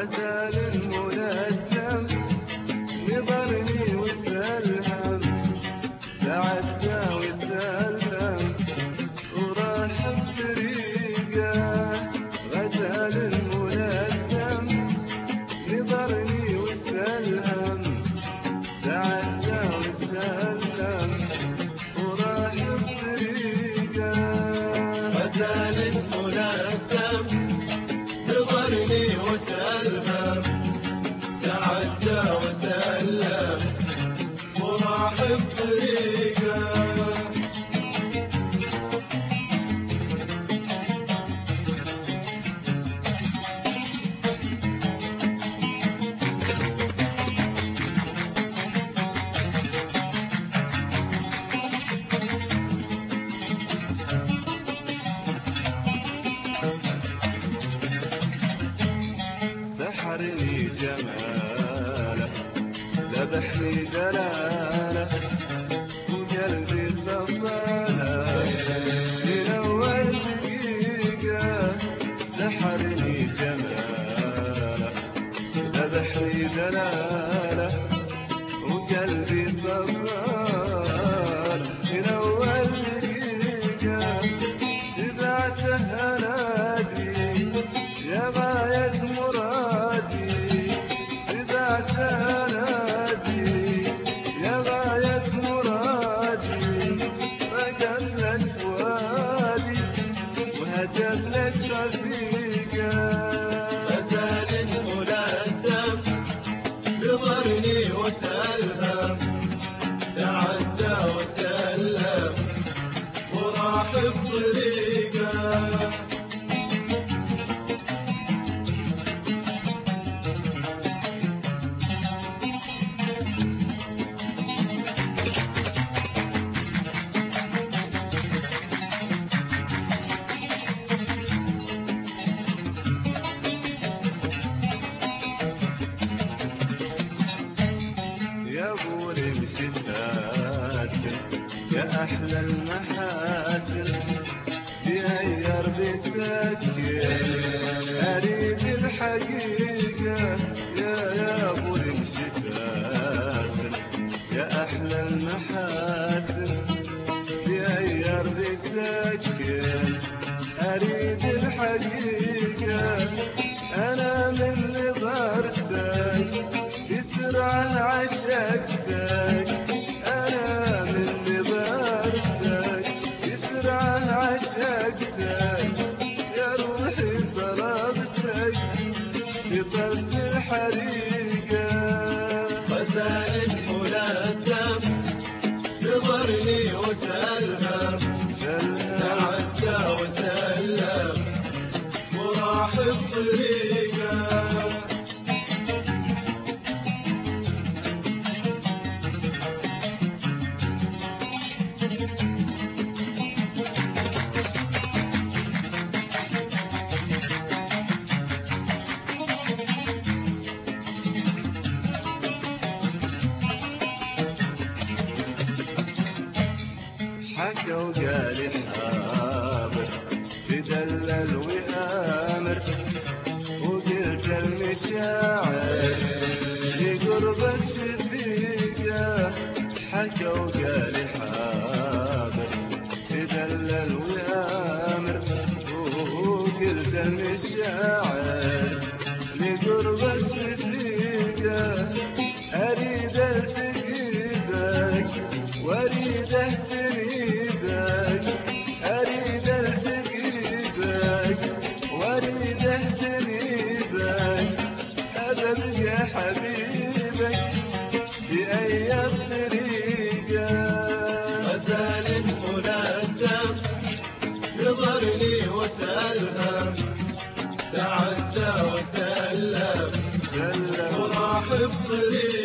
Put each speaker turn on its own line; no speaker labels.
غزال ملثم نظرني وسلهم تعدى وسلم وراح بطريقه. غزال ملثم نظرني وسلهم تعدى وسلم وراح بطريقه.
غزال ملثم نظرني وسلهم تعدى وسلم وراح بطريقه.
سحرني جماله ذبحني دلاله وقلبي صفاله من اول دقيقه. سحرني جماله ذبحني دلاله وقلبي صفاله من اول دقيقه. تبعته انادي يا غايه مرادي، تبعته انادي يا غايه مرادي. رقص لك فؤادي وهتف لك خفيقه.
غزال ملثم نظرني وسلهم تعدى وسلم وراح بطريقه.
يا ابو المشفات يا احلى المحاسن بغير بسكر اريد الحقيقه. يا ابو المشفات يا احلى المحاسن بغير بسكر اريد الحقيقه. انا من نظرتك بسرعة عشقتك، أنا من نظرتك بسرعة عشقتك. يا روحي طلبتك تطفي الحريقة.
غزال ملثم نظرني وسلهم تعدى وسلم وراح بطريقه.
حكى وقال حاضر تدلل وآمر وقلت المشاعر لقربك شفيقة. حكى وقال حاضر تدلل وآمر وقلت المشاعر لقربك شفيقة. أريد التقيبك واريد اهتنيبك، اريد التقيبك واريد اهتنيبك. ابقى حبيبك باي طريقه.
غزال ملثم نظرني وسلهم تعدى وسلم وراح بطريقه.